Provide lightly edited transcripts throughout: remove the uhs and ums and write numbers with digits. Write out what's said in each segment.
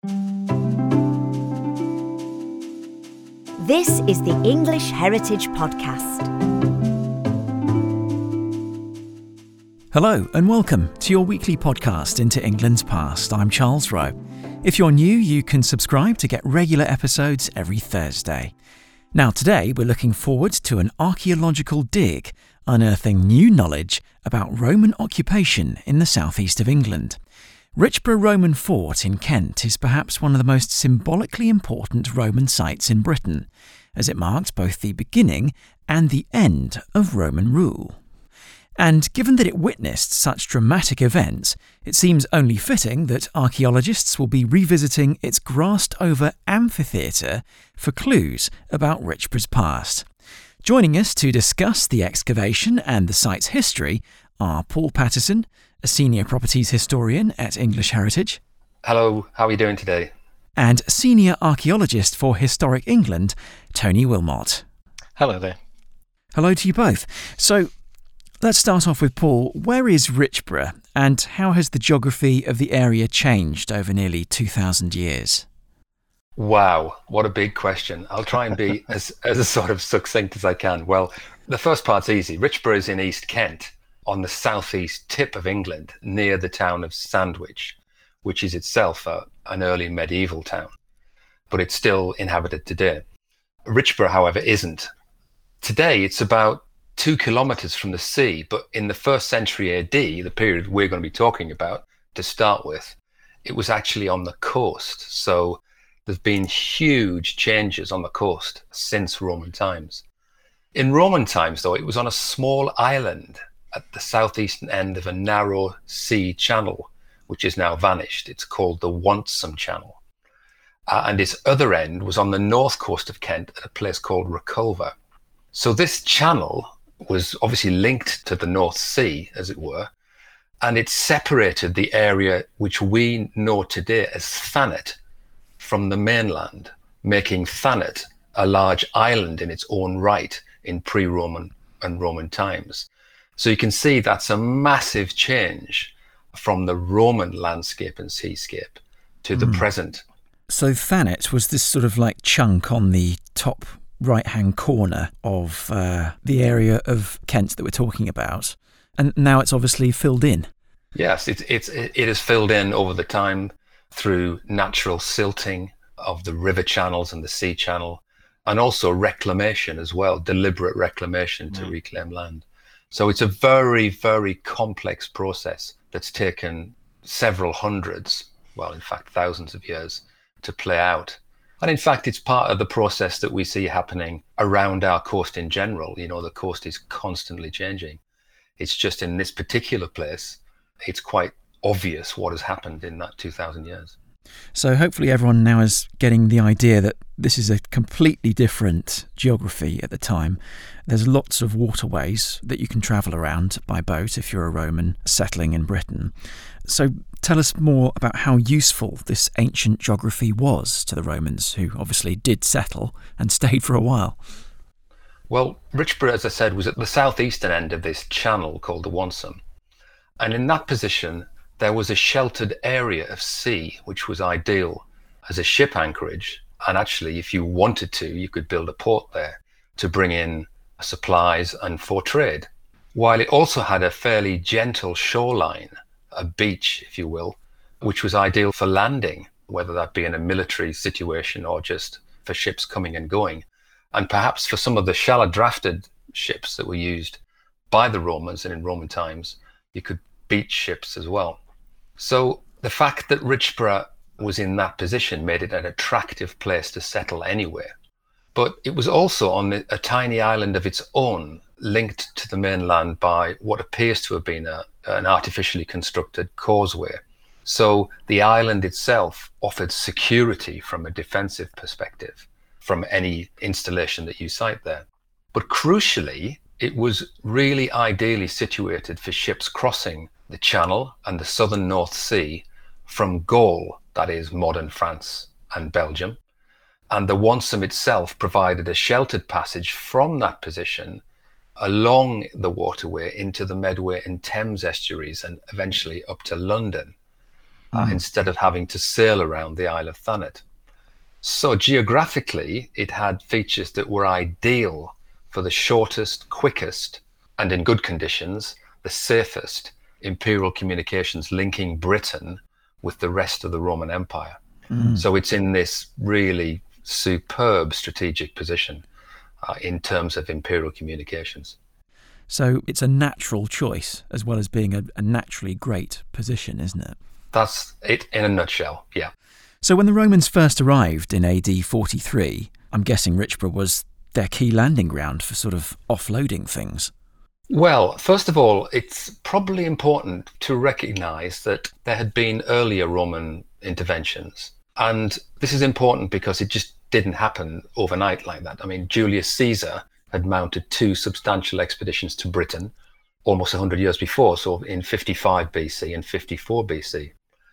This is the English Heritage Podcast. Hello and welcome to your weekly podcast into England's past. I'm Charles Rowe. If you're new, you can subscribe to get regular episodes every Thursday. Now today we're looking forward to an archaeological dig, unearthing new knowledge about Roman occupation in the southeast of England. Richborough Roman Fort in Kent is perhaps one of the most symbolically important Roman sites in Britain, as it marked both the beginning and the end of Roman rule. And given that it witnessed such dramatic events, it seems only fitting that archaeologists will be revisiting its grassed-over amphitheatre for clues about Richborough's past. Joining us to discuss the excavation and the site's history are Paul Patterson, a senior properties historian at English Heritage. Hello, how are you doing today? And senior archaeologist for Historic England, Tony Wilmot. Hello there. Hello to you both. So, let's start off with Paul. Where is Richborough, and how has the geography of the area changed over nearly 2,000 years? Wow, what a big question. I'll try and be as sort of succinct as I can. Well, the first part's easy. Richborough is in East Kent, on the southeast tip of England, near the town of Sandwich, which is itself an early medieval town, but it's still inhabited today. Richborough, however, isn't. Today, it's about 2 kilometres from the sea, but in the 1st century AD, the period we're going to be talking about to start with, it was actually on the coast. So there's been huge changes on the coast since Roman times. In Roman times, though, it was on a small island at the southeastern end of a narrow sea channel, which has now vanished. It's called the Wonsum Channel. And its other end was on the north coast of Kent at a place called Reculver. So this channel was obviously linked to the North Sea, as it were, and it separated the area which we know today as Thanet from the mainland, making Thanet a large island in its own right in pre-Roman and Roman times. So you can see that's a massive change from the Roman landscape and seascape to the present. So Thanet was this sort of like chunk on the top right-hand corner of the area of Kent that we're talking about, and now it's obviously filled in. Yes, it is filled in over the time through natural silting of the river channels and the sea channel, and also reclamation as well, deliberate reclamation to reclaim land. So it's a very, very complex process that's taken several hundreds, well, in fact, thousands of years to play out. And in fact, it's part of the process that we see happening around our coast in general. You know, the coast is constantly changing. It's just in this particular place, it's quite obvious what has happened in that 2,000 years. So hopefully everyone now is getting the idea that this is a completely different geography at the time. There's lots of waterways that you can travel around by boat if you're a Roman settling in Britain. So tell us more about how useful this ancient geography was to the Romans, who obviously did settle and stayed for a while. Well, Richborough, as I said, was at the southeastern end of this channel called the Wonsum. And in that position, there was a sheltered area of sea, which was ideal as a ship anchorage. And actually, if you wanted to, you could build a port there to bring in supplies and for trade. While it also had a fairly gentle shoreline, a beach, if you will, which was ideal for landing, whether that be in a military situation or just for ships coming and going. And perhaps for some of the shallow drafted ships that were used by the Romans and in Roman times, you could beach ships as well. So the fact that Richborough was in that position made it an attractive place to settle anywhere. But it was also on a tiny island of its own, linked to the mainland by what appears to have been an artificially constructed causeway. So the island itself offered security from a defensive perspective from any installation that you cite there. But crucially, it was really ideally situated for ships crossing the Channel and the southern North Sea from Gaul, that is modern France and Belgium. And the Wonsum itself provided a sheltered passage from that position along the waterway into the Medway and Thames estuaries and eventually up to London. instead of having to sail around the Isle of Thanet. So geographically, it had features that were ideal for the shortest, quickest, and in good conditions, the safest imperial communications linking Britain with the rest of the Roman Empire. So it's in this really superb strategic position in terms of imperial communications. So it's a natural choice as well as being a naturally great position, isn't it? That's it in a nutshell, yeah. So when the Romans first arrived in AD 43, I'm guessing Richborough was their key landing ground for sort of offloading things. Well, first of all, it's probably important to recognise that there had been earlier Roman interventions. And this is important because it just didn't happen overnight like that. I mean, Julius Caesar had mounted 2 substantial expeditions to Britain almost 100 years before, so in 55 BC and 54 BC.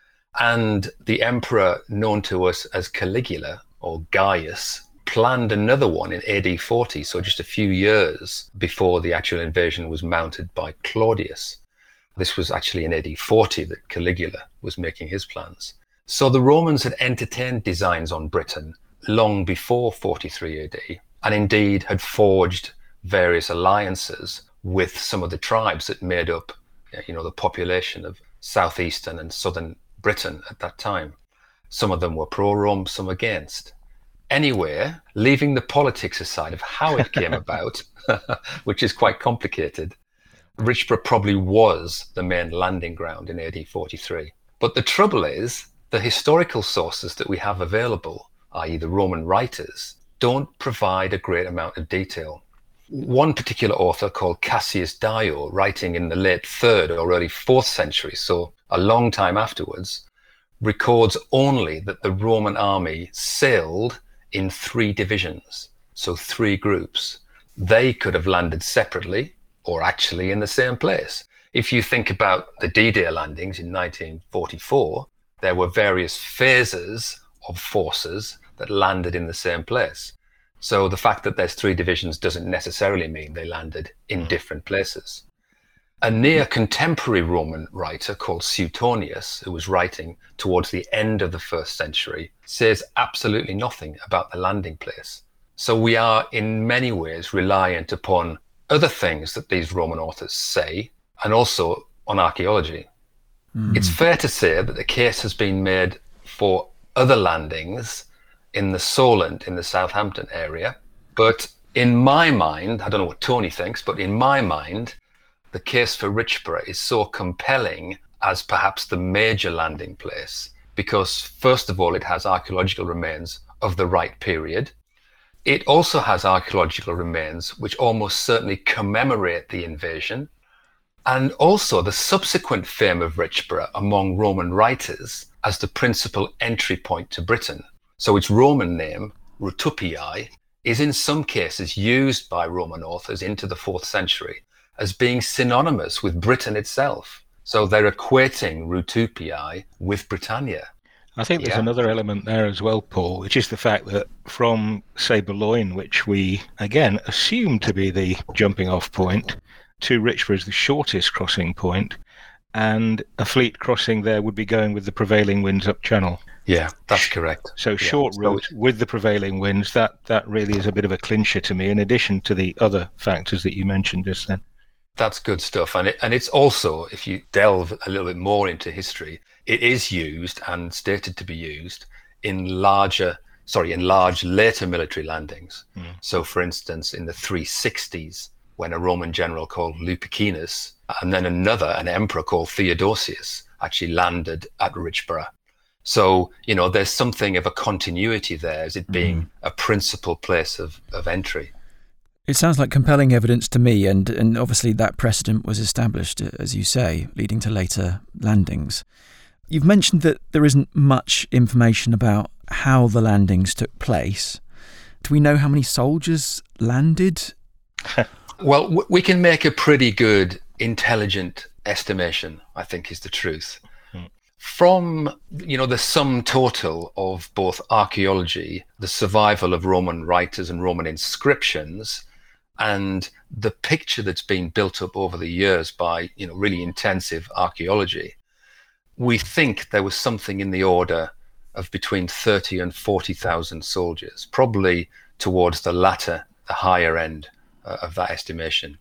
And the emperor known to us as Caligula, or Gaius, planned another one in AD 40, so just a few years before the actual invasion was mounted by Claudius. This was actually in AD 40 that Caligula was making his plans. So the Romans had entertained designs on Britain long before 43 AD, and indeed had forged various alliances with some of the tribes that made up, the population of southeastern and southern Britain at that time. Some of them were pro-Rome, some against. Anyway, leaving the politics aside of how it came about, which is quite complicated, Richborough probably was the main landing ground in AD 43. But the trouble is, the historical sources that we have available, i.e. the Roman writers, don't provide a great amount of detail. One particular author called Cassius Dio, writing in the late 3rd or early 4th century, so a long time afterwards, records only that the Roman army sailed in 3 divisions, so 3 groups. They could have landed separately or actually in the same place. If you think about the D-Day landings in 1944, there were various phases of forces that landed in the same place. So the fact that there's 3 divisions doesn't necessarily mean they landed in different places. A near contemporary Roman writer called Suetonius, who was writing towards the end of the 1st century, says absolutely nothing about the landing place. So we are in many ways reliant upon other things that these Roman authors say, and also on archaeology. It's fair to say that the case has been made for other landings in the Solent, in the Southampton area. But in my mind, I don't know what Tony thinks, but in my mind, the case for Richborough is so compelling as perhaps the major landing place, because first of all, it has archaeological remains of the right period. It also has archaeological remains which almost certainly commemorate the invasion, and also the subsequent fame of Richborough among Roman writers as the principal entry point to Britain. So its Roman name, Rutupii, is in some cases used by Roman authors into the 4th century as being synonymous with Britain itself. So they're equating Rutupii with Britannia. I think there's another element there as well, Paul, which is the fact that from, say, Boulogne, which we, again, assume to be the jumping off point, to Richborough is the shortest crossing point, and a fleet crossing there would be going with the prevailing winds up channel. Yeah, that's correct. So short route with the prevailing winds, that really is a bit of a clincher to me, in addition to the other factors that you mentioned just then. That's good stuff. And it's also, if you delve a little bit more into history, it is used and stated to be used in large later military landings. So, for instance, in the 360s, when a Roman general called Lupicinus and then an emperor called Theodosius actually landed at Richborough. So, there's something of a continuity there as it being a principal place of entry. It sounds like compelling evidence to me, and obviously that precedent was established, as you say, leading to later landings. You've mentioned that there isn't much information about how the landings took place. Do we know how many soldiers landed? Well, we can make a pretty good, intelligent estimation, I think is the truth. From, the sum total of both archaeology, the survival of Roman writers and Roman inscriptions, and the picture that's been built up over the years by, really intensive archaeology, we think there was something in the order of between 30 and 40,000 soldiers, probably towards the latter, the higher end of that estimation.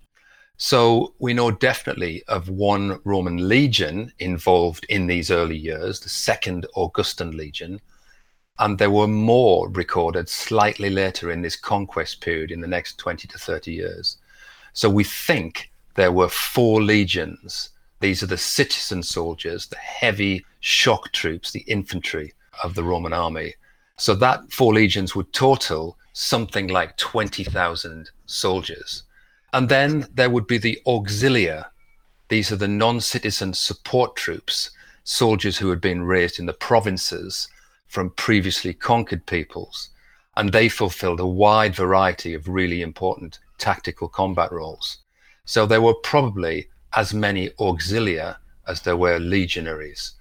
So we know definitely of one Roman legion involved in these early years, the Second Augustan Legion, and there were more recorded slightly later in this conquest period in the next 20 to 30 years. So we think there were 4 legions. These are the citizen soldiers, the heavy shock troops, the infantry of the Roman army. So that 4 legions would total something like 20,000 soldiers. And then there would be the auxilia. These are the non-citizen support troops, soldiers who had been raised in the provinces from previously conquered peoples. And they fulfilled a wide variety of really important tactical combat roles. So there were probably as many auxilia as there were legionaries.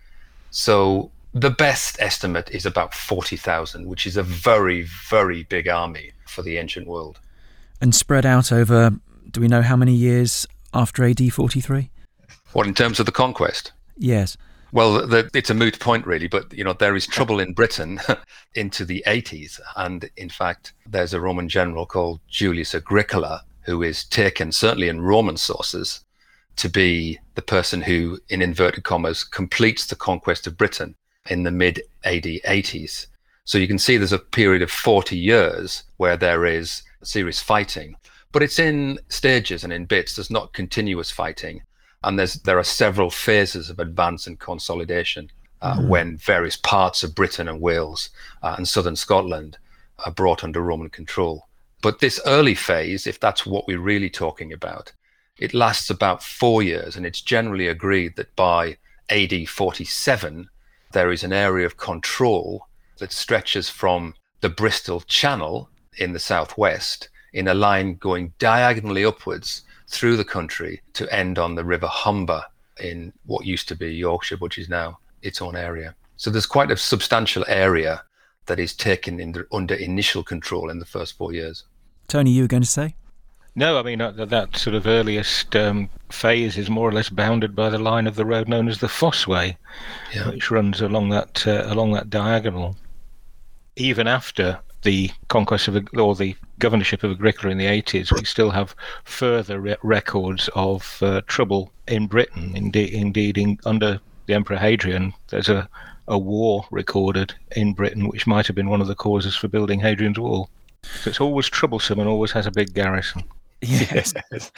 So the best estimate is about 40,000, which is a very, very big army for the ancient world. And spread out over, do we know how many years after AD 43? What, in terms of the conquest? Yes. Well, it's a moot point, really, but there is trouble in Britain into the 80s. And in fact, there's a Roman general called Julius Agricola, who is taken, certainly in Roman sources, to be the person who, in inverted commas, completes the conquest of Britain in the mid-AD 80s. So you can see there's a period of 40 years where there is serious fighting, but it's in stages and in bits. There's not continuous fighting. And there are several phases of advance and consolidation when various parts of Britain and Wales and southern Scotland are brought under Roman control. But this early phase, if that's what we're really talking about, it lasts about 4 years, and it's generally agreed that by AD 47, there is an area of control that stretches from the Bristol Channel in the southwest in a line going diagonally upwards through the country to end on the River Humber in what used to be Yorkshire, which is now its own area. So there's quite a substantial area that is taken under initial control in the first 4 years. Tony, you were going to say? No, I mean, that sort of earliest phase is more or less bounded by the line of the road known as the Fossway, which runs along that diagonal. Even after the conquest or the governorship of Agricola in the 80s, we still have further records of trouble in Britain. Indeed, under the Emperor Hadrian, there's a war recorded in Britain, which might have been one of the causes for building Hadrian's Wall. So it's always troublesome and always has a big garrison. Yes.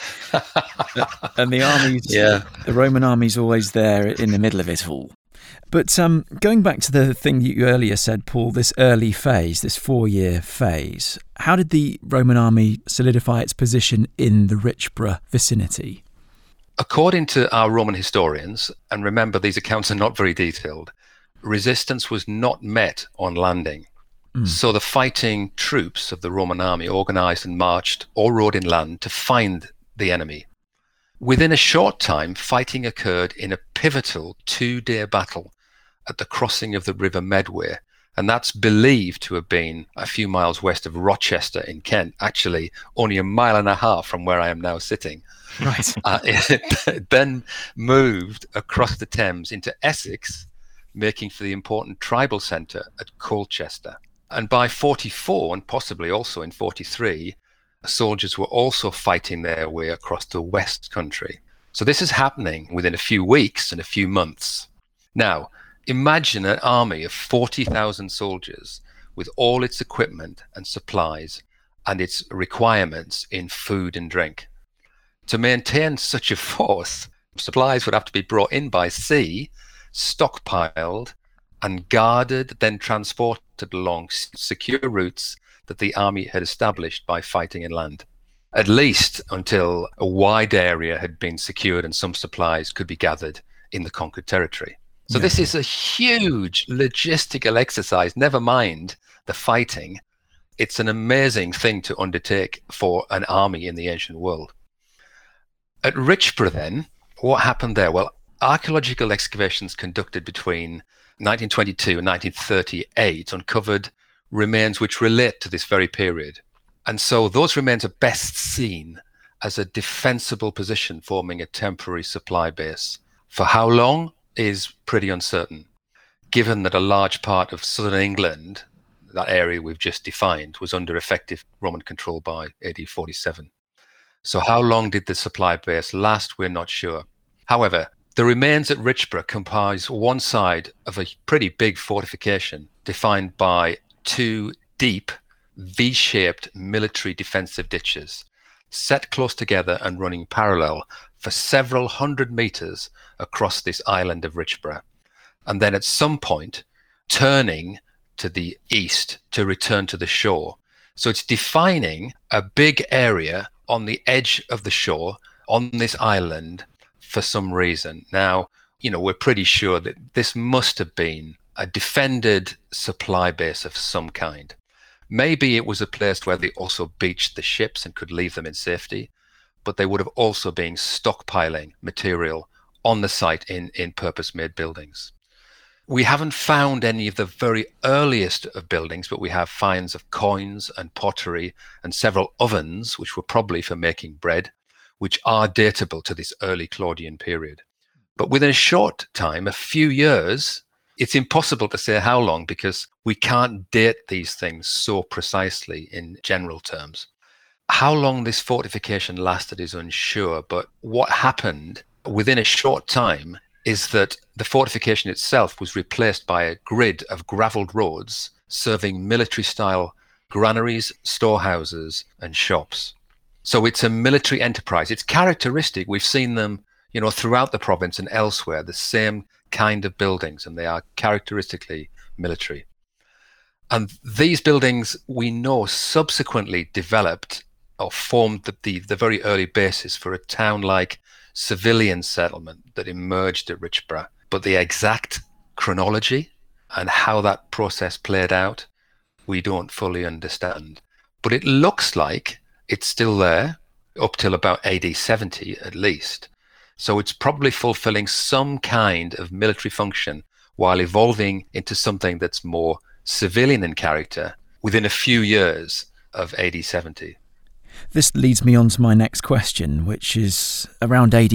And the armies, the Roman army's always there in the middle of it all. But going back to the thing you earlier said, Paul, this early phase, this 4-year phase, how did the Roman army solidify its position in the Richborough vicinity? According to our Roman historians, and remember these accounts are not very detailed, resistance was not met on landing. So the fighting troops of the Roman army organized and marched or rode inland to find the enemy. Within a short time, fighting occurred in a pivotal 2-day battle at the crossing of the River Medway, and that's believed to have been a few miles west of Rochester in Kent, actually only a mile and a half from where I am now sitting. Right. It then moved across the Thames into Essex, making for the important tribal centre at Colchester. And by 44, and possibly also in 43, soldiers were also fighting their way across the West Country. So this is happening within a few weeks and a few months. Now, imagine an army of 40,000 soldiers with all its equipment and supplies and its requirements in food and drink. To maintain such a force, supplies would have to be brought in by sea, stockpiled, and guarded, then transported along secure routes that the army had established by fighting inland, at least until a wide area had been secured and some supplies could be gathered in the conquered territory. So this is a huge logistical exercise, never mind the fighting. It's an amazing thing to undertake for an army in the ancient world. At Richborough then, what happened there? Well, archaeological excavations conducted between 1922 and 1938 uncovered remains which relate to this very period. And so those remains are best seen as a defensible position forming a temporary supply base. For how long? is pretty uncertain, given that a large part of southern England, that area we've just defined, was under effective Roman control by AD 47. So how long did the supply base last? We're not sure. However, the remains at Richborough comprise one side of a pretty big fortification defined by two deep V-shaped military defensive ditches set close together and running parallel for several hundred meters across this island of Richborough, and then at some point turning to the east to return to the shore. So it's defining a big area on the edge of the shore on this island for some reason. Now, we're pretty sure that this must have been a defended supply base of some kind. Maybe it was a place where they also beached the ships and could leave them in safety, but they would have also been stockpiling material on the site in purpose-made buildings. We haven't found any of the very earliest of buildings, but we have finds of coins and pottery and several ovens, which were probably for making bread, which are datable to this early Claudian period. But within a short time, a few years, it's impossible to say how long because we can't date these things so precisely in general terms. How long this fortification lasted is unsure, but what happened within a short time is that the fortification itself was replaced by a grid of gravelled roads serving military-style granaries, storehouses, and shops. So it's a military enterprise. It's characteristic. We've seen them, throughout the province and elsewhere, the same kind of buildings, and they are characteristically military. And these buildings, we know, subsequently developed or formed the very early basis for a town-like civilian settlement that emerged at Richborough. But the exact chronology and how that process played out, we don't fully understand. But it looks like it's still there up till about AD 70 at least. So it's probably fulfilling some kind of military function while evolving into something that's more civilian in character within a few years of AD 70. This leads me on to my next question, which is around AD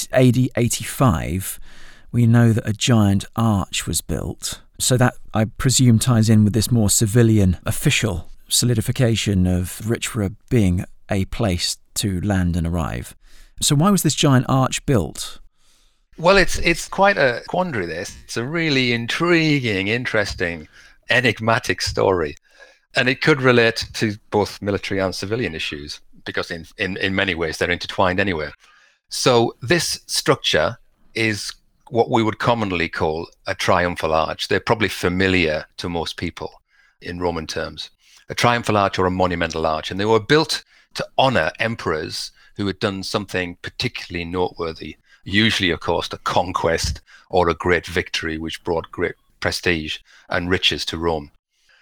85, we know that a giant arch was built. So that, I presume, ties in with this more civilian, official solidification of Richborough being a place to land and arrive. So why was this giant arch built? Well, it's quite a quandary, this. It's a really intriguing, interesting, enigmatic story. And it could relate to both military and civilian issues, because in many ways they're intertwined anyway. So this structure is what we would commonly call a triumphal arch. They're probably familiar to most people in Roman terms. A triumphal arch or a monumental arch. And they were built to honor emperors who had done something particularly noteworthy, usually, of course, a conquest or a great victory, which brought great prestige and riches to Rome.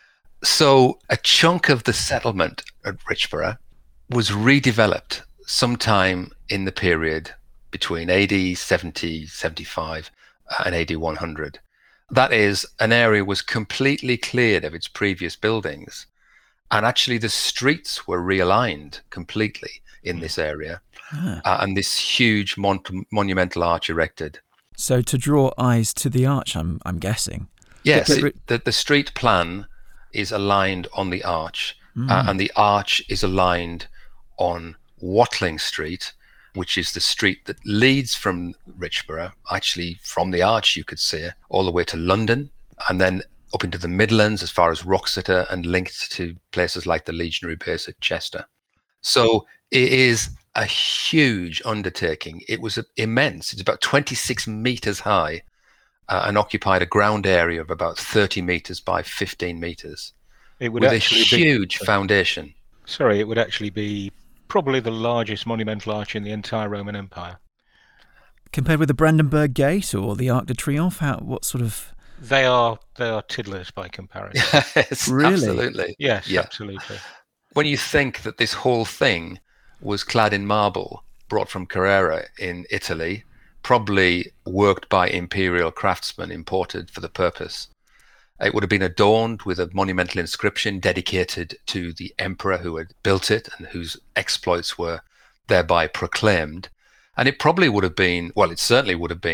So a chunk of the settlement at Richborough was redeveloped sometime in the period between AD 70, 75 and AD 100. That is, an area was completely cleared of its previous buildings, and actually the streets were realigned completely in this area, and this huge monumental arch erected. So to draw eyes to the arch, I'm guessing. Yes, the street plan is aligned on the arch, and the arch is aligned on Watling Street, which is the street that leads from Richborough, actually from the arch, you could say, all the way to London, and then up into the Midlands as far as Wroxeter, and linked to places like the Legionary Base at Chester. So it is a huge undertaking. It was immense. It's about 26 meters high, and occupied a ground area of about 30 meters by 15 meters. It would with actually a huge foundation. Sorry, it would actually be probably the largest monumental arch in the entire Roman Empire. Compared with the Brandenburg Gate or the Arc de Triomphe, what sort of... They are tiddlers by comparison. Yes, really? Absolutely. Yes, yeah. Absolutely. When you think that this whole thing was clad in marble, brought from Carrara in Italy, probably worked by imperial craftsmen imported for the purpose. It would have been adorned with a monumental inscription dedicated to the emperor who had built it and whose exploits were thereby proclaimed. And it probably would have been, well, it certainly would have been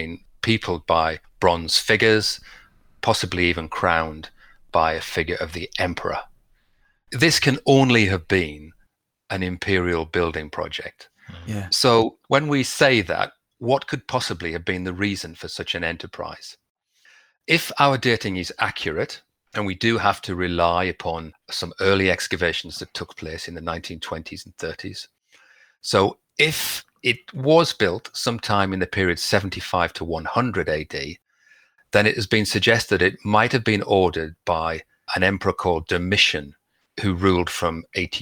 peopled by bronze figures, possibly even crowned by a figure of the emperor. This can only have been an imperial building project. Yeah. So when we say that, what could possibly have been the reason for such an enterprise? If our dating is accurate, and we do have to rely upon some early excavations that took place in the 1920s and 30s. So if it was built sometime in the period 75 to 100 AD, then it has been suggested it might have been ordered by an emperor called Domitian, who ruled from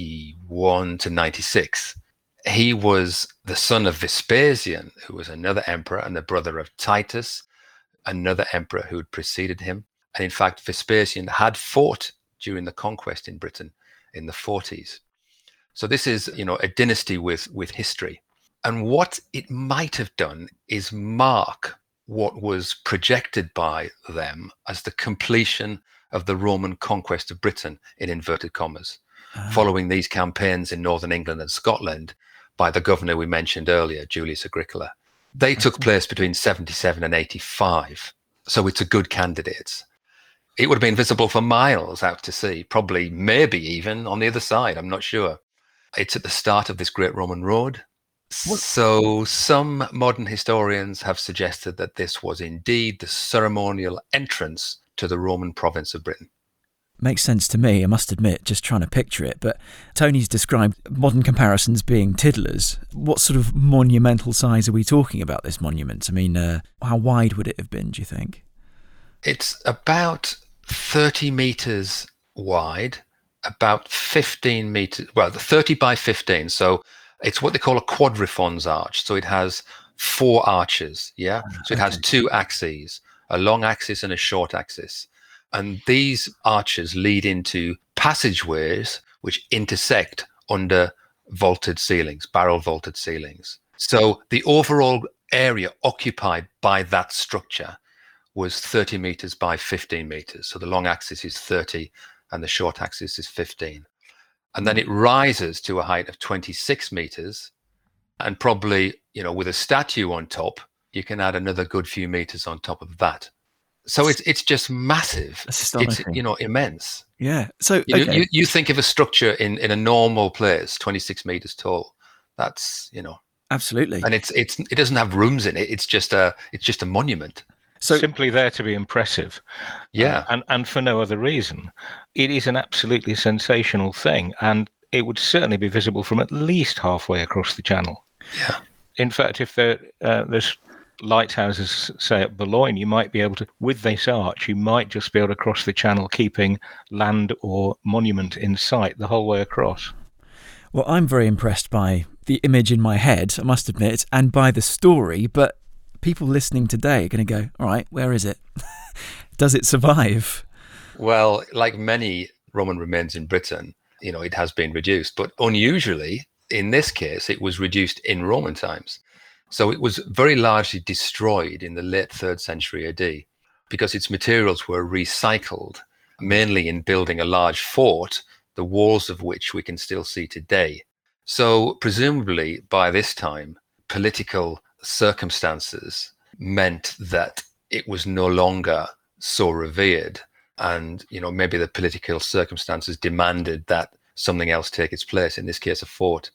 81 to 96. He was the son of Vespasian, who was another emperor, and the brother of Titus, another emperor who had preceded him. And in fact, Vespasian had fought during the conquest in Britain in the 40s. So this is, a dynasty with history. And what it might have done is mark what was projected by them as the completion of the Roman conquest of Britain, in inverted commas, following these campaigns in northern England and Scotland by the governor we mentioned earlier, Julius Agricola. They took place between 77 and 85. So it's a good candidate. It would have been visible for miles out to sea, probably, maybe even on the other side. I'm not sure. It's at the start of this great Roman road. So some modern historians have suggested that this was indeed the ceremonial entrance to the Roman province of Britain. Makes sense to me, I must admit, just trying to picture it. But Tony's described modern comparisons being tiddlers. What sort of monumental size are we talking about this monument? I mean, how wide would it have been, do you think? It's about 30 meters wide, about 15 meters, 30 by 15. So it's what they call a quadriformes arch. So it has 4 arches, yeah? So it has 2 axes, a long axis and a short axis. And these arches lead into passageways which intersect under vaulted ceilings, barrel vaulted ceilings. So the overall area occupied by that structure was 30 meters by 15 meters. So the long axis is 30 and the short axis is 15. And then it rises to a height of 26 meters. And probably, with a statue on top, you can add another good few meters on top of that. So it's just massive. That's It's astonishing. immense. Yeah. So okay. You think of a structure in a normal place, 26 meters tall. That's Absolutely. and it doesn't have rooms in it. It's just a monument. So Simply there to be impressive. Yeah. And for no other reason. It is an absolutely sensational thing, and it would certainly be visible from at least halfway across the channel. Yeah. In fact, if there's lighthouses, say at Boulogne, you might be able to, with this arch, you might just be able to cross the channel, keeping land or monument in sight the whole way across. Well, I'm very impressed by the image in my head, I must admit, and by the story, but people listening today are going to go, all right, where is it? Does it survive? Well, like many Roman remains in Britain, it has been reduced, but unusually, in this case, it was reduced in Roman times. So it was very largely destroyed in the late 3rd century AD because its materials were recycled, mainly in building a large fort, the walls of which we can still see today. So presumably by this time, political circumstances meant that it was no longer so revered. And, maybe the political circumstances demanded that something else take its place, in this case, a fort.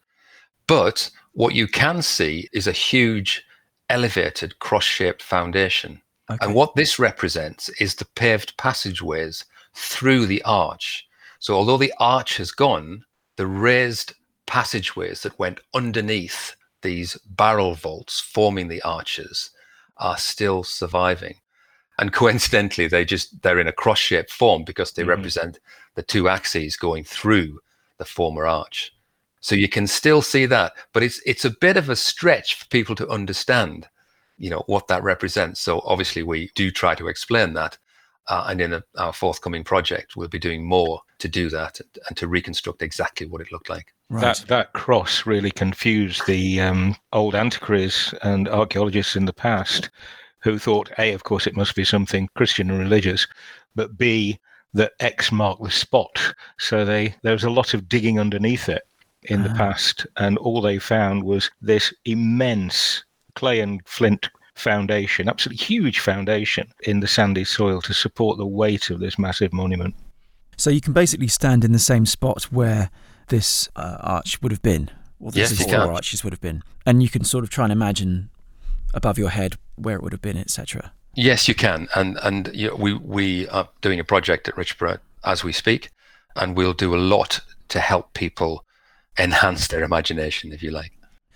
But what you can see is a huge elevated cross-shaped foundation. Okay. And what this represents is the paved passageways through the arch. So although the arch has gone, the raised passageways that went underneath these barrel vaults forming the arches are still surviving. And coincidentally, they're in a cross-shaped form because they represent the 2 axes going through the former arch. So you can still see that, but it's a bit of a stretch for people to understand, what that represents. So obviously we do try to explain that. And in our forthcoming project, we'll be doing more to do that and to reconstruct exactly what it looked like. Right. That cross really confused the old antiquaries and archaeologists in the past, who thought, A, of course, it must be something Christian and religious, but B, that X marked the spot. So there was a lot of digging underneath it in the past, and all they found was this immense clay and flint foundation, absolutely huge foundation in the sandy soil to support the weight of this massive monument. So you can basically stand in the same spot where this arch would have been, or Yes, these you four can. arches would have been, and you can sort of try and imagine above your head where it would have been, etc. Yes, you can. And we are doing a project at Richborough as we speak, and we'll do a lot to help people enhance their imagination, if you like.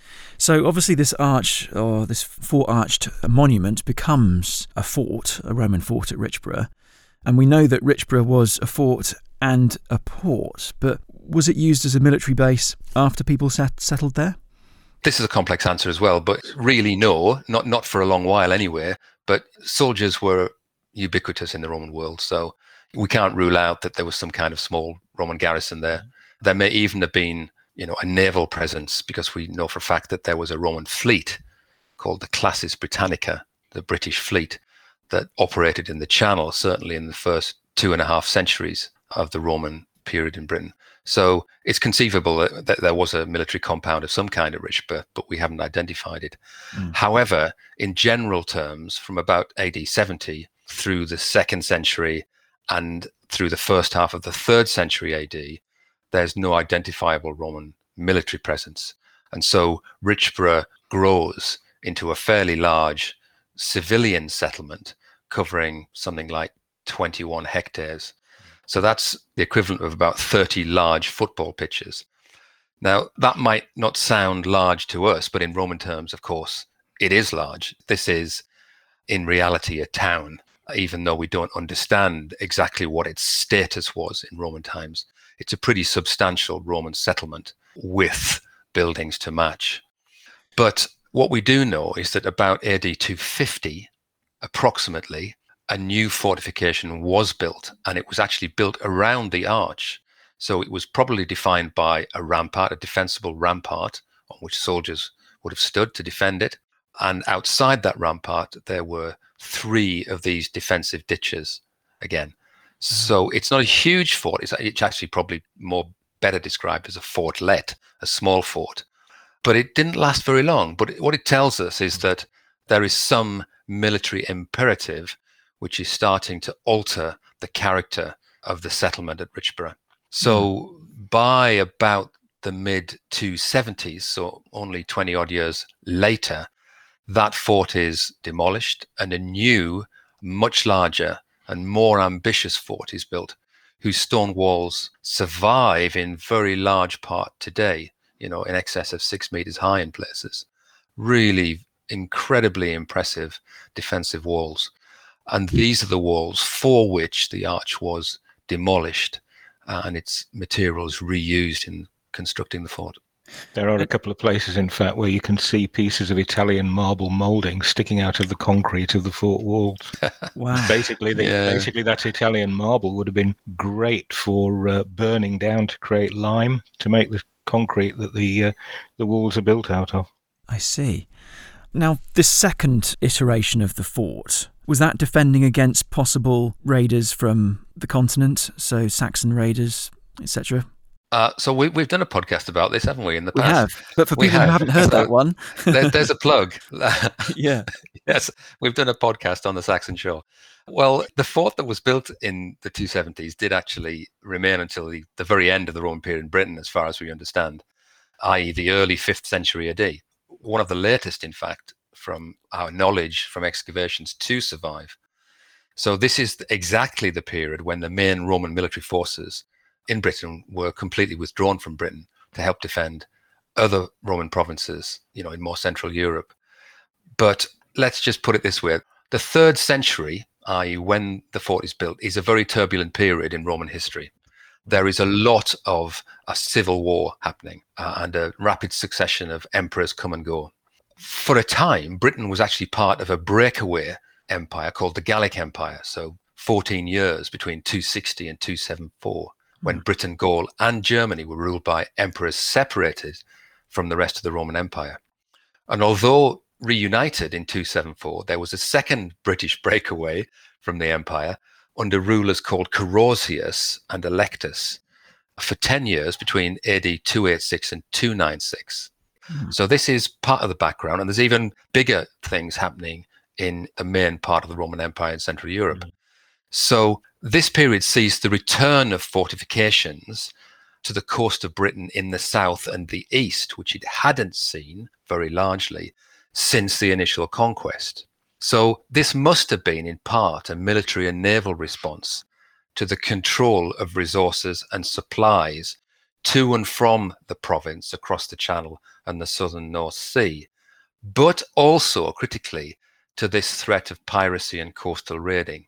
So obviously this arch, or this four-arched monument, becomes a fort, a Roman fort at Richborough. And we know that Richborough was a fort and a port, but was it used as a military base after people settled there? This is a complex answer as well, but really no, not for a long while anyway. But soldiers were ubiquitous in the Roman world, so we can't rule out that there was some kind of small Roman garrison there. There may even have been, a naval presence, because we know for a fact that there was a Roman fleet called the Classis Britannica, the British fleet, that operated in the Channel, certainly in the first 2.5 centuries of the Roman period in Britain. So it's conceivable that there was a military compound of some kind at Richborough, but we haven't identified it. However, in general terms, from about AD 70 through the 2nd century and through the first half of the 3rd century AD, there's no identifiable Roman military presence. And so Richborough grows into a fairly large civilian settlement covering something like 21 hectares. So that's the equivalent of about 30 large football pitches. Now, that might not sound large to us, but in Roman terms, of course, it is large. This is, in reality, a town, even though we don't understand exactly what its status was in Roman times. It's a pretty substantial Roman settlement with buildings to match. But what we do know is that about AD 250, approximately, a new fortification was built, and it was actually built around the arch. So it was probably defined by a rampart, a defensible rampart on which soldiers would have stood to defend it. And outside that rampart, there were 3 of these defensive ditches again. So it's not a huge fort. It's actually probably better described as a fortlet, a small fort. But it didn't last very long. But what it tells us is that there is some military imperative which is starting to alter the character of the settlement at Richborough. So by about the mid-270s, so only 20 odd years later, that fort is demolished and a new, much larger and more ambitious fort is built, whose stone walls survive in very large part today, in excess of 6 meters high in places. Really incredibly impressive defensive walls. And these are the walls for which the arch was demolished and its materials reused in constructing the fort. There are a couple of places, in fact, where you can see pieces of Italian marble moulding sticking out of the concrete of the fort walls. Wow. Basically, that Italian marble would have been great for burning down to create lime to make the concrete that the walls are built out of. I see. Now, this second iteration of the fort, was that defending against possible raiders from the continent, so Saxon raiders, etc.? So we've done a podcast about this, haven't we, in the past? We have, but for people who haven't heard that one... there's a plug. Yeah. Yes, we've done a podcast on the Saxon Shore. Well, the fort that was built in the 270s did actually remain until the very end of the Roman period in Britain, as far as we understand, i.e. the early 5th century AD. One of the latest, in fact, from our knowledge from excavations to survive. So this is exactly the period when the main Roman military forces in Britain were completely withdrawn from Britain to help defend other Roman provinces, in more Central Europe. But let's just put it this way. The 3rd century, i.e. when the fort is built, is a very turbulent period in Roman history. There is a lot of a civil war happening and a rapid succession of emperors come and go. For a time, Britain was actually part of a breakaway empire called the Gallic Empire. So 14 years between 260 and 274, when Britain, Gaul, and Germany were ruled by emperors separated from the rest of the Roman Empire. And although reunited in 274, there was a second British breakaway from the empire under rulers called Carausius and Electus for 10 years between AD 286 and 296. So this is part of the background, and there's even bigger things happening in the main part of the Roman Empire in Central Europe. So this period sees the return of fortifications to the coast of Britain in the south and the east, which it hadn't seen very largely since the initial conquest. So this must have been in part a military and naval response to the control of resources and supplies to and from the province across the Channel and the southern North Sea, but also critically to this threat of piracy and coastal raiding.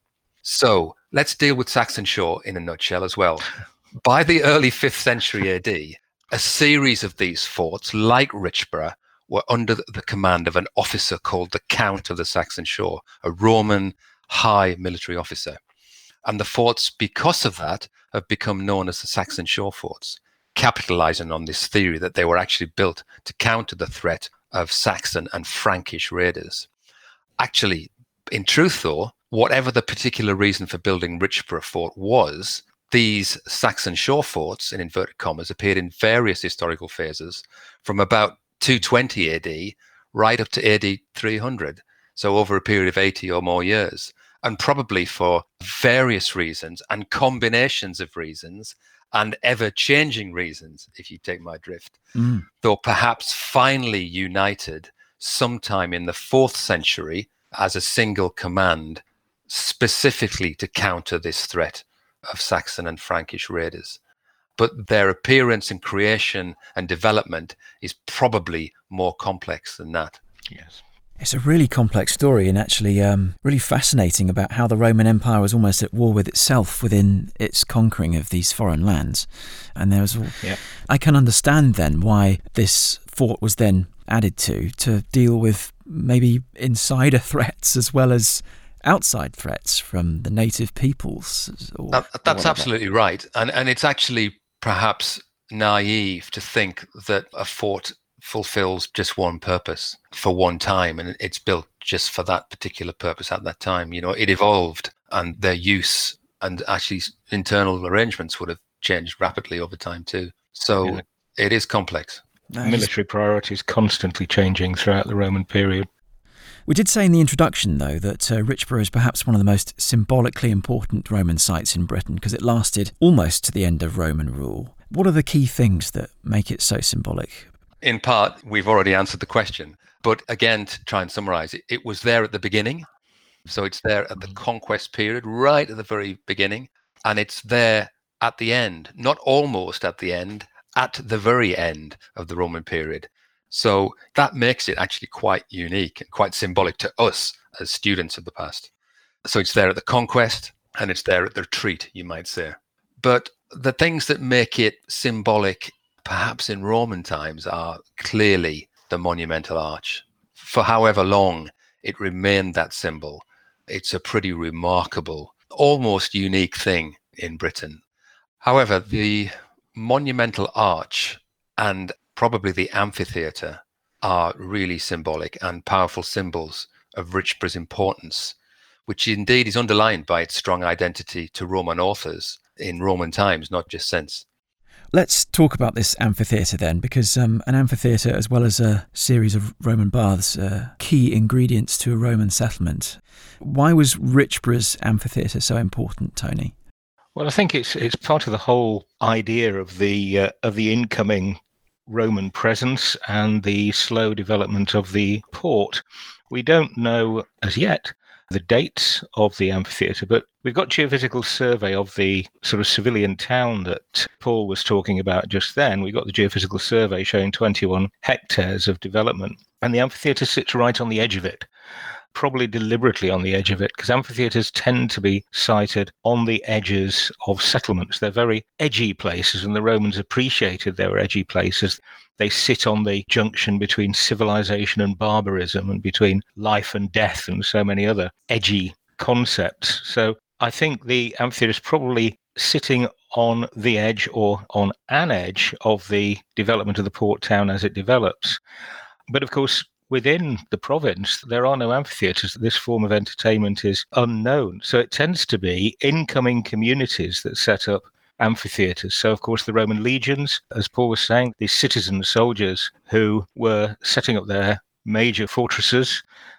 So let's deal with Saxon Shore in a nutshell as well. By the early 5th century AD, a series of these forts, like Richborough, were under the command of an officer called the Count of the Saxon Shore, a Roman high military officer. And the forts, because of that, have become known as the Saxon Shore forts, capitalizing on this theory that they were actually built to counter the threat of Saxon and Frankish raiders. Actually, in truth, though, whatever the particular reason for building Richborough Fort was, these Saxon shore forts, in inverted commas, appeared in various historical phases from about 220 AD right up to AD 300, so over a period of 80 or more years, and probably for various reasons and combinations of reasons and ever-changing reasons, if you take my drift, though perhaps finally united sometime in the 4th century as a single command, specifically to counter this threat of Saxon and Frankish raiders. But their appearance and creation and development is probably more complex than that. Yes. It's a really complex story, and actually really fascinating about how the Roman Empire was almost at war with itself within its conquering of these foreign lands. And there was, I can understand then why this fort was then added to deal with maybe insider threats as well as outside threats from the native peoples. That's absolutely right. And it's actually perhaps naive to think that a fort fulfills just one purpose for one time, and it's built just for that particular purpose at that time. You know, it evolved, and their use and actually internal arrangements would have changed rapidly over time too. So it is complex. Military priorities constantly changing throughout the Roman period. We did say in the introduction, though, that Richborough is perhaps one of the most symbolically important Roman sites in Britain because it lasted almost to the end of Roman rule. What are the key things that make it so symbolic? In part, we've already answered the question. But again, to try and summarize it, it was there at the beginning. So it's there at the conquest period, right at the very beginning. And it's there at the end, not almost at the end, at the very end of the Roman period. So that makes it actually quite unique and quite symbolic to us as students of the past. So it's there at the conquest and it's there at the retreat, you might say. But the things that make it symbolic, perhaps in Roman times, are clearly the monumental arch. For however long it remained that symbol, it's a pretty remarkable, almost unique thing in Britain. However, the monumental arch and probably the amphitheatre are really symbolic and powerful symbols of Richborough's importance, which indeed is underlined by its strong identity to Roman authors in Roman times, not just since. Let's talk about this amphitheatre then, because an amphitheatre, as well as a series of Roman baths, are key ingredients to a Roman settlement. Why was Richborough's amphitheatre so important, Tony? Well, I think it's part of the whole idea of the incoming Roman presence and the slow development of the port. We don't know as yet the dates of the amphitheatre, but we've got geophysical survey of the sort of civilian town that Paul was talking about just then. We got the geophysical survey showing 21 hectares of development, and the amphitheatre sits right on the edge of it. Probably deliberately on the edge of it, because amphitheatres tend to be sited on the edges of settlements. They're very edgy places, and the Romans appreciated their edgy places. They sit on the junction between civilization and barbarism, and between life and death, and so many other edgy concepts. So I think the amphitheatre is probably sitting on the edge, or on an edge, of the development of the port town as it develops. But of course, within the province, there are no amphitheatres. This form of entertainment is unknown. So it tends to be incoming communities that set up amphitheatres. So, of course, the Roman legions, as Paul was saying, these citizen soldiers who were setting up their major fortresses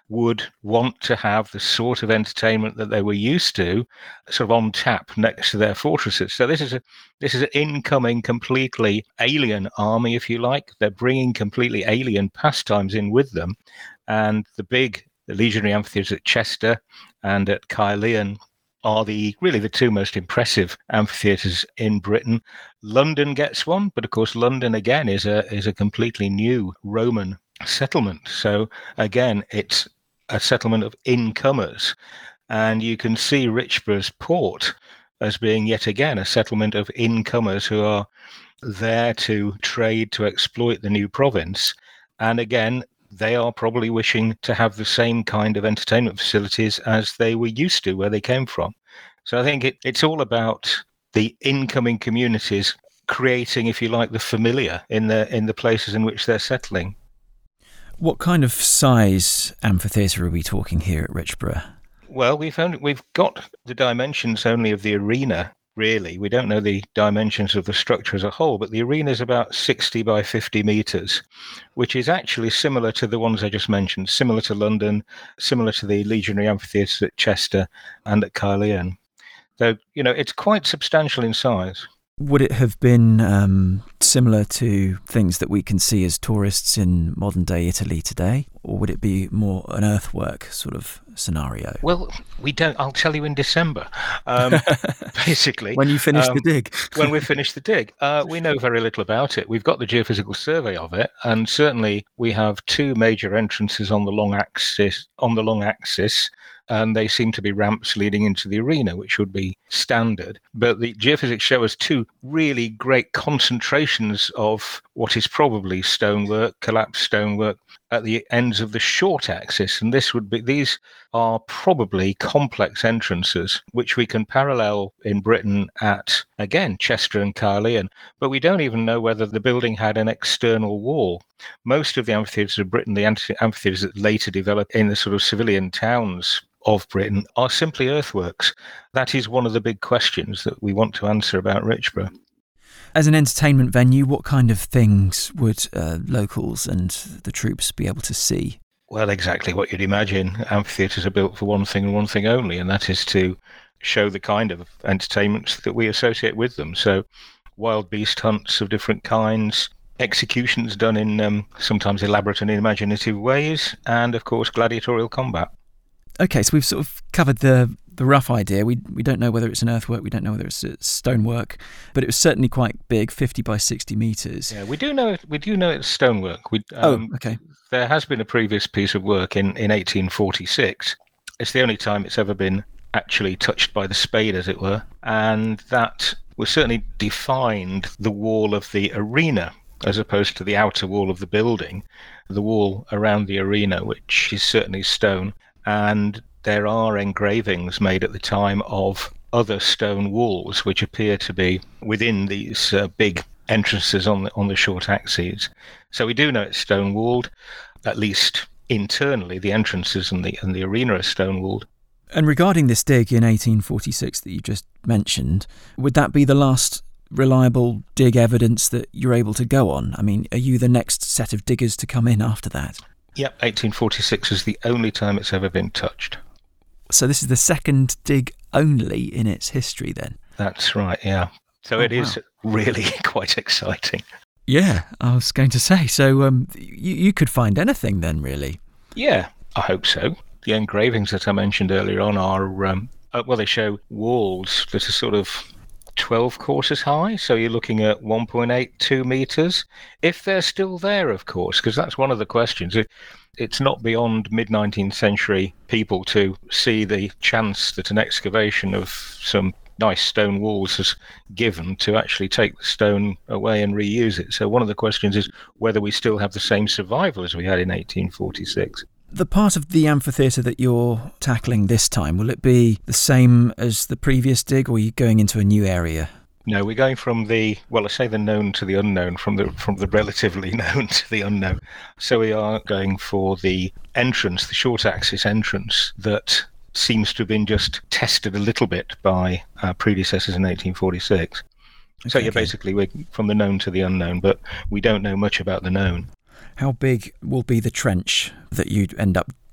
would want to have the sort of entertainment that they were used to sort of on tap next to their fortresses. So this is an incoming completely alien army, if you like. They're bringing completely alien pastimes in with them. And the legionary amphitheatres at Chester and at Caerleon are really the two most impressive amphitheatres in Britain. London gets one, but of course London again is a completely new Roman settlement. So again, it's a settlement of incomers, and you can see Richborough's port as being yet again a settlement of incomers who are there to trade, to exploit the new province. And again, they are probably wishing to have the same kind of entertainment facilities as they were used to where they came from. So I think it's all about the incoming communities creating, if you like, the familiar in the places in which they're settling. What kind of size amphitheatre are we talking here at Richborough? Well, we've got the dimensions only of the arena, really. We don't know the dimensions of the structure as a whole, but the arena is about 60 by 50 metres, which is actually similar to the ones I just mentioned, similar to London, similar to the Legionary Amphitheatre at Chester and at Caerleon. So, it's quite substantial in size. Would it have been similar to things that we can see as tourists in modern-day Italy today? Or would it be more an earthwork sort of scenario? Well, we don't. I'll tell you in December, basically. When you finish the dig. When we finish the dig. We know very little about it. We've got the geophysical survey of it, and certainly we have two major entrances on the long axis, and they seem to be ramps leading into the arena, which would be standard. But the geophysics show us two really great concentrations of what is probably stonework, collapsed stonework, at the ends of the short axis. And these are probably complex entrances, which we can parallel in Britain at, again, Chester and Caerleon. But we don't even know whether the building had an external wall. Most of the amphitheatres of Britain, the amphitheatres that later developed in the sort of civilian towns of Britain, are simply earthworks. That is one of the big questions that we want to answer about Richborough. As an entertainment venue, what kind of things would locals and the troops be able to see? Well, exactly what you'd imagine. Amphitheatres are built for one thing and one thing only, and that is to show the kind of entertainment that we associate with them. So wild beast hunts of different kinds, executions done in sometimes elaborate and imaginative ways, and, of course, gladiatorial combat. Okay, so we've sort of covered the rough idea. We don't know whether it's an earthwork, we don't know whether it's stonework, but it was certainly quite big, 50 by 60 metres. Yeah, we do know it's stonework. Okay. There has been a previous piece of work in 1846. It's the only time it's ever been actually touched by the spade, as it were, and that was certainly defined the wall of the arena as opposed to the outer wall of the building, the wall around the arena, which is certainly stone. And there are engravings made at the time of other stone walls, which appear to be within these big entrances on the short axes. So we do know it's stone walled, at least internally. The entrances and the arena are stone walled. And regarding this dig in 1846 that you just mentioned, would that be the last reliable dig evidence that you're able to go on? I mean, are you the next set of diggers to come in after that? Yep, 1846 is the only time it's ever been touched. So this is the second dig only in its history then? That's right, yeah. So it is really quite exciting. Yeah, I was going to say. So you could find anything then, really? Yeah, I hope so. The engravings that I mentioned earlier on are, they show walls that are sort of 12 quarters high, so you're looking at 1.82 metres. If they're still there, of course, because that's one of the questions. It's not beyond mid-19th century people to see the chance that an excavation of some nice stone walls has given to actually take the stone away and reuse it. So one of the questions is whether we still have the same survival as we had in 1846. The part of the amphitheatre that you're tackling this time, will it be the same as the previous dig, or are you going into a new area? No, we're going from the known to the unknown, from the relatively known to the unknown. So we are going for the entrance, the short axis entrance, that seems to have been just tested a little bit by our predecessors in 1846. Okay, so basically we're from the known to the unknown, but we don't know much about the known. How big will be the trench that you'd end up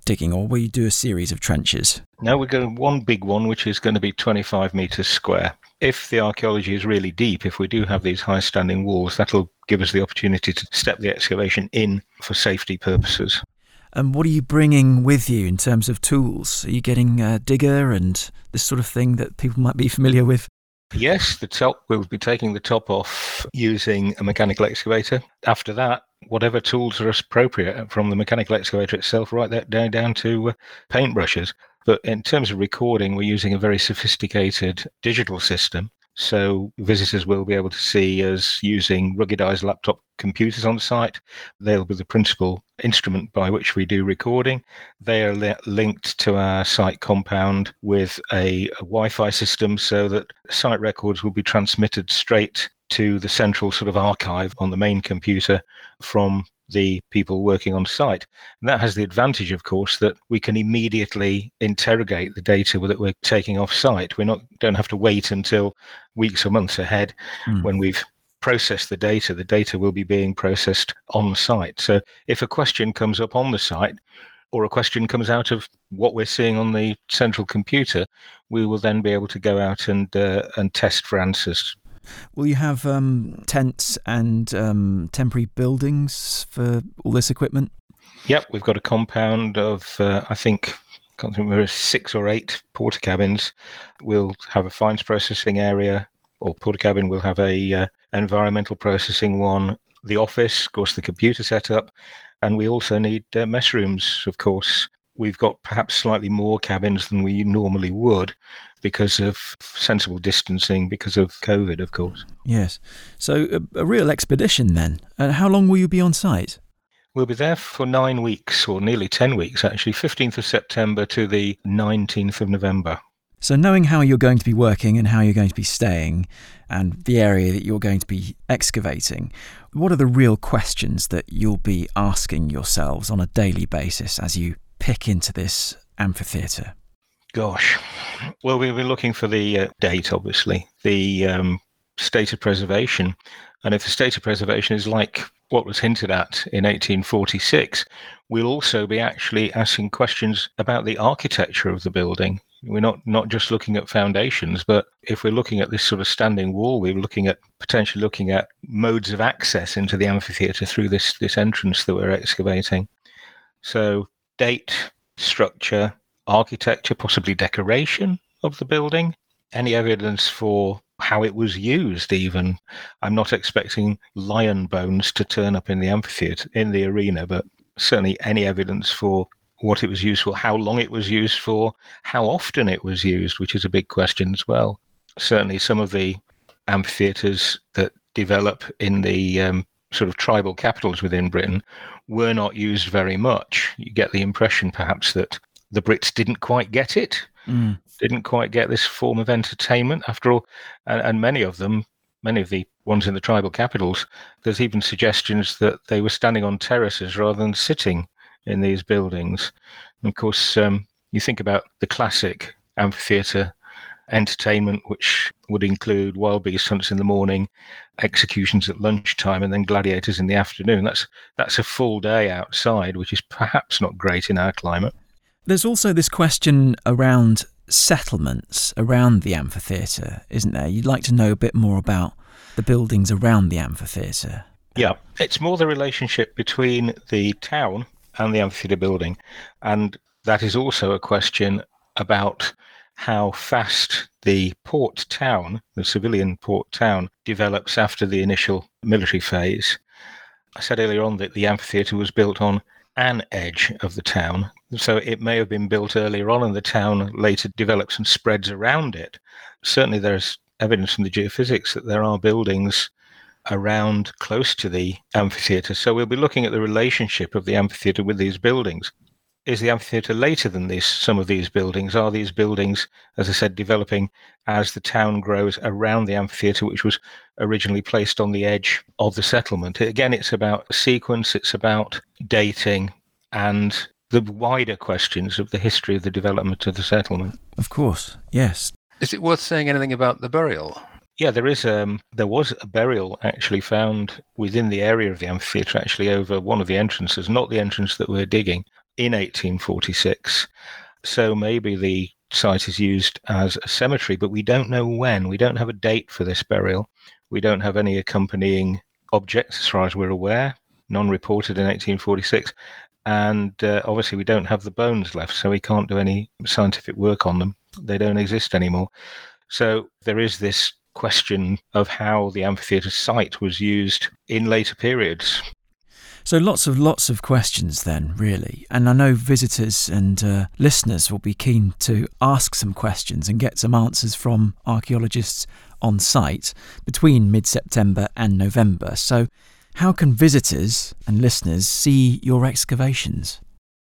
digging, or will you do a series of trenches? Now we're going one big one, which is going to be 25 metres square. If the archaeology is really deep, if we do have these high-standing walls, that'll give us the opportunity to step the excavation in for safety purposes. And what are you bringing with you in terms of tools? Are you getting a digger and this sort of thing that people might be familiar with? Yes, we'll be taking the top off using a mechanical excavator. After that, whatever tools are appropriate, from the mechanical excavator itself right down to paintbrushes. But in terms of recording, we're using a very sophisticated digital system. So visitors will be able to see us using ruggedized laptop computers on site. They'll be the principal instrument by which we do recording. They are linked to our site compound with a Wi-Fi system so that site records will be transmitted straight to the central sort of archive on the main computer from the people working on site. And that has the advantage, of course, that we can immediately interrogate the data that we're taking off site. Don't have to wait until weeks or months ahead when we've processed the data. The data will be being processed on site. So if a question comes up on the site, or a question comes out of what we're seeing on the central computer, we will then be able to go out and test for answers. Will you have tents and temporary buildings for all this equipment? Yep, we've got a compound of, I can't remember, 6 or 8 porta cabins. We'll have a fines processing area, or porta cabin. We'll have a environmental processing one, the office, of course, the computer setup, and we also need mess rooms, of course. We've got perhaps slightly more cabins than we normally would because of sensible distancing, because of COVID, of course. Yes. So a real expedition then. How long will you be on site? We'll be there for 9 weeks, or nearly 10 weeks, actually, 15th of September to the 19th of November. So knowing how you're going to be working and how you're going to be staying and the area that you're going to be excavating, what are the real questions that you'll be asking yourselves on a daily basis as you pick into this amphitheatre? Gosh. Well, we'll be looking for the date, obviously, the state of preservation. And if the state of preservation is like what was hinted at in 1846, we'll also be actually asking questions about the architecture of the building. We're not just looking at foundations, but if we're looking at this sort of standing wall, we're potentially looking at modes of access into the amphitheatre through this entrance that we're excavating. So date, structure, architecture, possibly decoration of the building, any evidence for how it was used even. I'm not expecting lion bones to turn up in the amphitheatre, in the arena, but certainly any evidence for what it was used for, how long it was used for, how often it was used, which is a big question as well. Certainly some of the amphitheatres that develop in the sort of tribal capitals within Britain were not used very much. You get the impression perhaps that the Brits didn't quite get it, didn't quite get this form of entertainment after all. And many of the ones in the tribal capitals, there's even suggestions that they were standing on terraces rather than sitting in these buildings. And of course, you think about the classic amphitheatre entertainment, which would include wild beast hunts in the morning, executions at lunchtime, and then gladiators in the afternoon. That's a full day outside, which is perhaps not great in our climate. There's also this question around settlements around the amphitheatre, isn't there? You'd like to know a bit more about the buildings around the amphitheatre. Yeah, it's more the relationship between the town and the amphitheatre building. And that is also a question about how fast the port town, the civilian port town, develops after the initial military phase. I said earlier on that the amphitheatre was built on an edge of the town, so it may have been built earlier on and the town later develops and spreads around it. Certainly there's evidence from the geophysics that there are buildings around close to the amphitheatre. So we'll be looking at the relationship of the amphitheatre with these buildings. Is the amphitheatre later than some of these buildings? Are these buildings, as I said, developing as the town grows around the amphitheatre, which was originally placed on the edge of the settlement? Again, it's about sequence, it's about dating, and the wider questions of the history of the development of the settlement. Of course, yes. Is it worth saying anything about the burial? Yeah, there was a burial actually found within the area of the amphitheatre, actually over one of the entrances, not the entrance that we're digging. in 1846. So maybe the site is used as a cemetery, but we don't know when. We don't have a date for this burial. We don't have any accompanying objects as far as we're aware, none reported in 1846. And obviously we don't have the bones left, so we can't do any scientific work on them. They don't exist anymore. So there is this question of how the amphitheatre site was used in later periods. So lots of questions then, really. And I know visitors and listeners will be keen to ask some questions and get some answers from archaeologists on site between mid-September and November. So how can visitors and listeners see your excavations?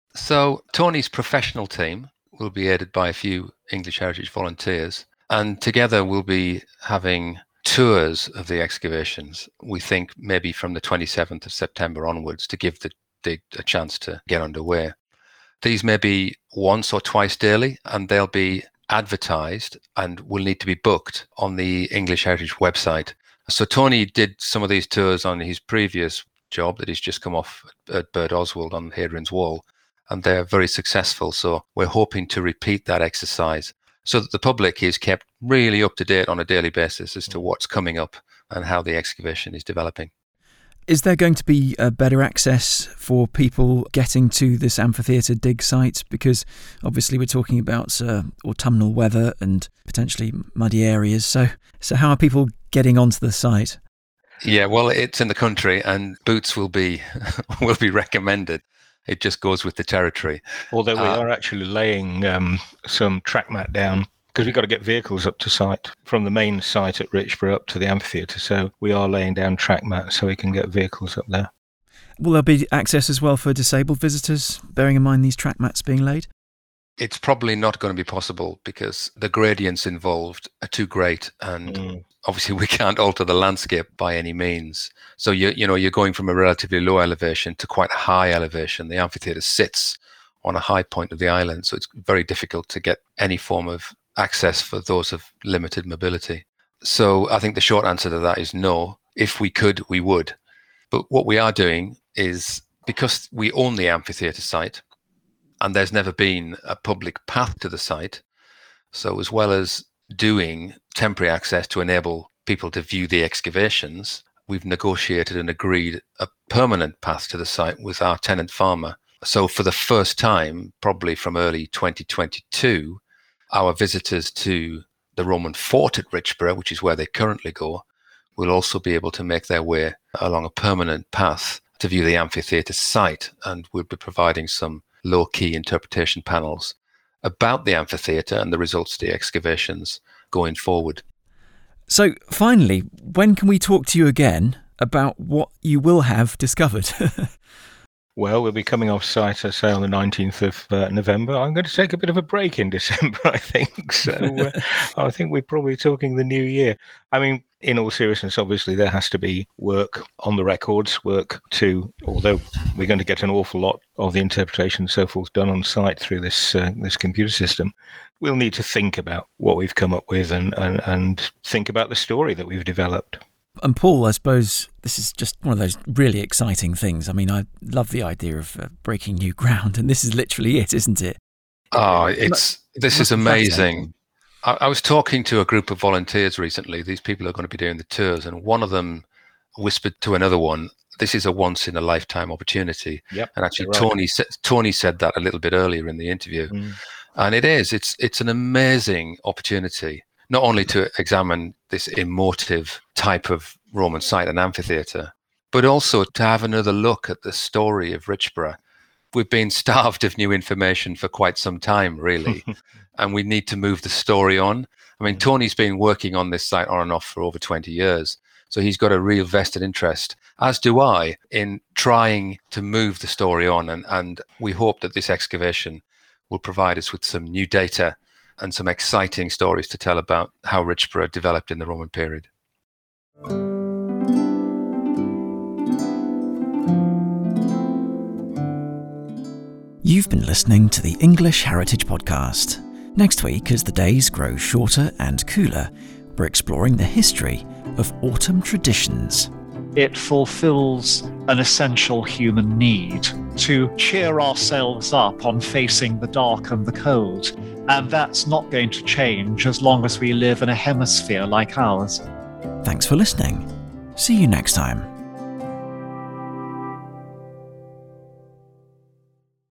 So Tony's professional team will be aided by a few English Heritage volunteers, and together we'll be having tours of the excavations, we think maybe from the 27th of September onwards, to give the dig a chance to get underway. These may be once or twice daily, and they'll be advertised and will need to be booked on the English Heritage website. So Tony did some of these tours on his previous job that he's just come off at Bird Oswald on Hadrian's Wall, and they're very successful. So we're hoping to repeat that exercise so that the public is kept really up to date on a daily basis as to what's coming up and how the excavation is developing. Is there going to be better access for people getting to this amphitheatre dig site? Because obviously we're talking about autumnal weather and potentially muddy areas. So how are people getting onto the site? Yeah, well, it's in the country and boots will be recommended. It just goes with the territory. Although we are actually laying some track mat down, because we've got to get vehicles up to site from the main site at Richborough up to the amphitheatre. So we are laying down track mats so we can get vehicles up there. Will there be access as well for disabled visitors, bearing in mind these track mats being laid? It's probably not going to be possible because the gradients involved are too great, and obviously we can't alter the landscape by any means. So you're going from a relatively low elevation to quite a high elevation. The amphitheatre sits on a high point of the island, so it's very difficult to get any form of access for those of limited mobility. So I think the short answer to that is no. If we could, we would. But what we are doing is, because we own the amphitheatre site and there's never been a public path to the site, so as well as doing temporary access to enable people to view the excavations, we've negotiated and agreed a permanent path to the site with our tenant farmer. So for the first time, probably from early 2022, our visitors to the Roman fort at Richborough, which is where they currently go, will also be able to make their way along a permanent path to view the amphitheatre site, and we'll be providing some low-key interpretation panels about the amphitheatre and the results of the excavations going forward. So finally, when can we talk to you again about what you will have discovered? Well, we'll be coming off site, I say, on the 19th of November. I'm going to take a bit of a break in December, I think. So I think we're probably talking the new year. I mean, in all seriousness, obviously, there has to be work on the records, although we're going to get an awful lot of the interpretation and so forth done on site through this computer system. We'll need to think about what we've come up with and think about the story that we've developed. And Paul, I suppose this is just one of those really exciting things. I mean, I love the idea of breaking new ground, and this is literally it, isn't it? Oh, this is amazing. I was talking to a group of volunteers recently. These people are going to be doing the tours, and one of them whispered to another one, this is a once-in-a-lifetime opportunity. Yep, and actually, right. Tony said that a little bit earlier in the interview. And it is. It's an amazing opportunity, not only to examine this emotive type of Roman site and amphitheatre, but also to have another look at the story of Richborough. We've been starved of new information for quite some time, really, and we need to move the story on. I mean, Tony's been working on this site on and off for over 20 years, so he's got a real vested interest, as do I, in trying to move the story on, and we hope that this excavation will provide us with some new data and some exciting stories to tell about how Richborough developed in the Roman period. You've been listening to the English Heritage Podcast. Next week, as the days grow shorter and cooler, we're exploring the history of autumn traditions. It fulfills an essential human need to cheer ourselves up on facing the dark and the cold. And that's not going to change as long as we live in a hemisphere like ours. Thanks for listening. See you next time.